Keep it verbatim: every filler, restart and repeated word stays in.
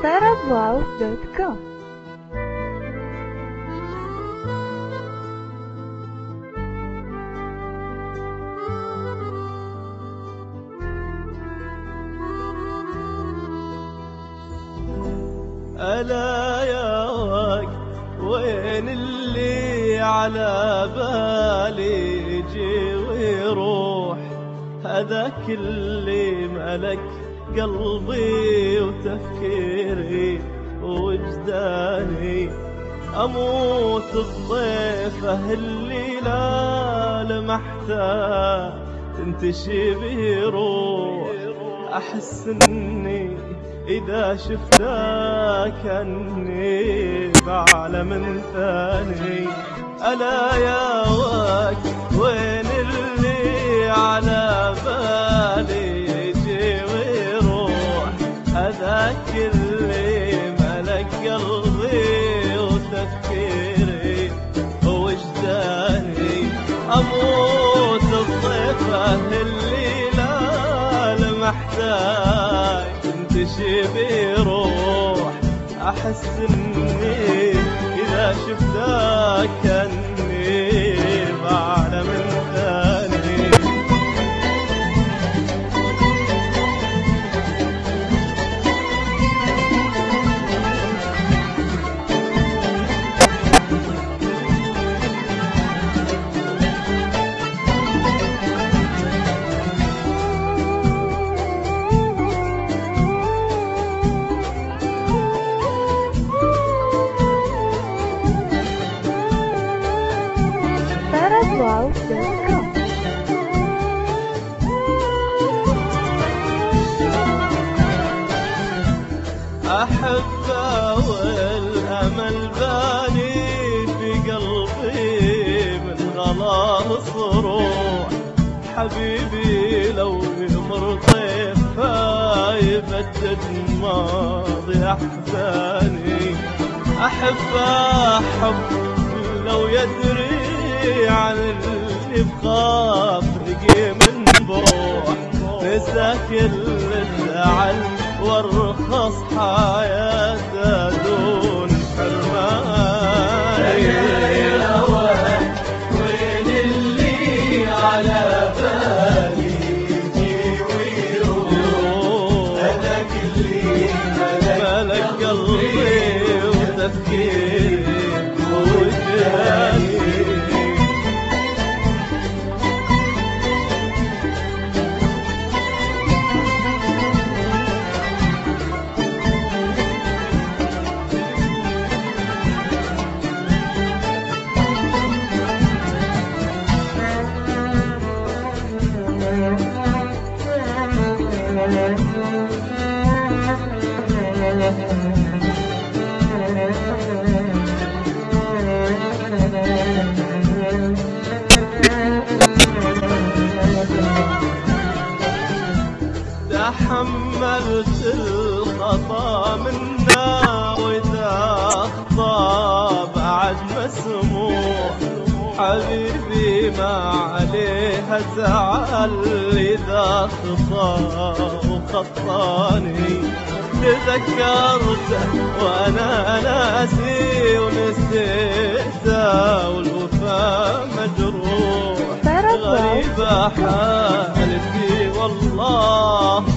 طرب واو دوت كوم. ألا يا وقت وين اللي على بالي يجي ويروح، هذاك اللي ملك قلبي وتفكيري ووجداني. أموت بضيفه اللي لا لمحته تنتشي بروح، أحس إني إذا شفتك أني بعالم ثاني. ألا يا وقت وين اللي على بالي يجي ويروح، هذاك اللي ملك قلبي وتفكيري ووجداني. أموت الضيفة اللي لا لمحتاج تمشي بروح، أحس إني إذا شفتك أني بعالم ثاني. واو دوت كوم. أحبه والأمل باني في قلبي من خلاص روح، حبيبي لو يمر طيف يبدد ماضي أحزاني. أحبه حب لو يدري عن اللي بخاف لقي من بروح، نسى كل الزعل وارخص حياته دون حرمان. يا وين وين اللي على بالي يجي ويروح، هذاك اللي ملك قلبي وتفكيري ووجداني. تحملت الخطا منا وإذا أخطأ بعد مسموح، حبيبي ما عليها زعل إذا خطأ وخطاني. تذكرته وأنا ناسي ونسيته والوفا مجروح، غريبة حالتي والله